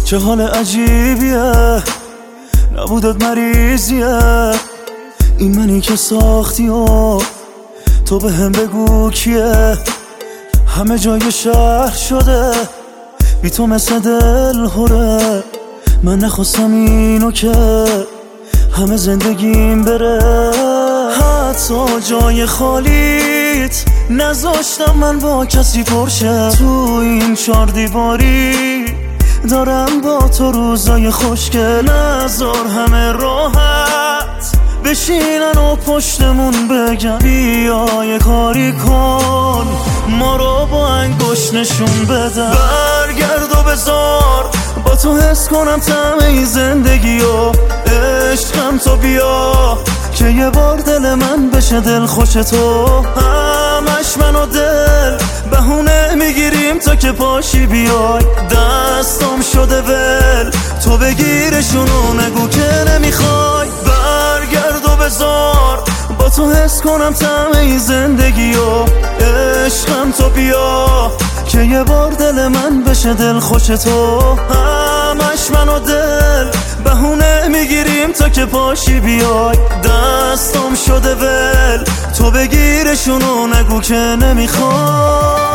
چه حال عجیبیه، نبودت مریضیه. این منی که ساختی و تو به هم بگو کیه. همه جای شهر شده بی تو مثل دل هره. من نخواستم اینو که همه زندگیم بره. حتی جای خالیت نذاشتم من با کسی پرشه. تو این 4 دیواری دارم با تو روزای خوشگل. نذار همه راحت بشینن و پشتمون بگن بیا یه کاری کن، ما رو با انگشت نشون بدن. برگرد و بذار با تو حس کنم طعم این زندگی و عشقم. تو بیا که یه بار دل من بشه دل خوش تو. همش من و دل بهونه میگیریم تا که پاشی بیای. دستم شده ول تو بگیرشونو نگو که نمیخوای. برگرد و بذار با تو حس کنم طعم این زندگی و عشقم. تو بیا که یه بار دل من بشه دل خوش تو. همش من و دل بهونه میگیریم تا که پاشی بیای. دستم شده ول تو بگیرشونو نگو که نمیخوای.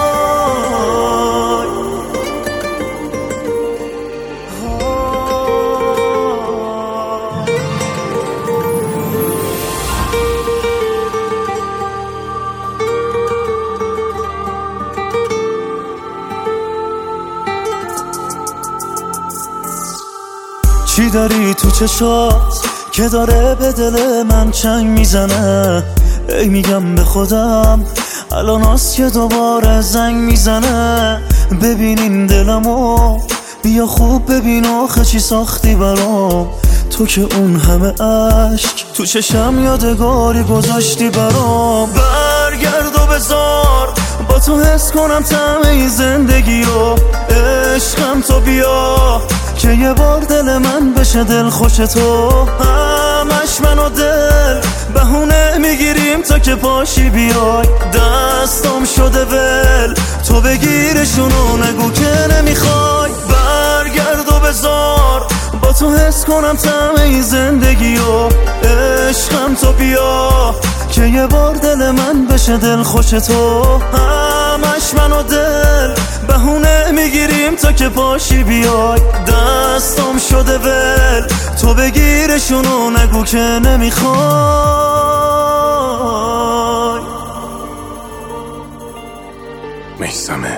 چی داری تو چشات که داره به دل من چنگ میزنه؟ ای میگم به خودم الان هست که دوباره زنگ میزنه. ببین این دلمو بیا خوب ببین آخه چی ساختی برام. تو که اون همه عشق تو چشم یادگاری گذاشتی برام. برگرد و بذار با تو حس کنم طعم این زندگی و عشقم. تو بیا که یه بار دل من بشه دل خوش تو. همش من و دل بهونه میگیریم تا که پاشی بیای. دستم شده ول تو بگیرشونو نگو که نمیخوای. برگرد و بذار با تو حس کنم طعم این زندگی و عشقم. تو بیا که یه بار دل من بشه دل خوش تو. همش من و دل بهونه میگیریم تا که پاشی بیای. دستم شده ول تو بگیرشونو نگو که نمیخوای. میثم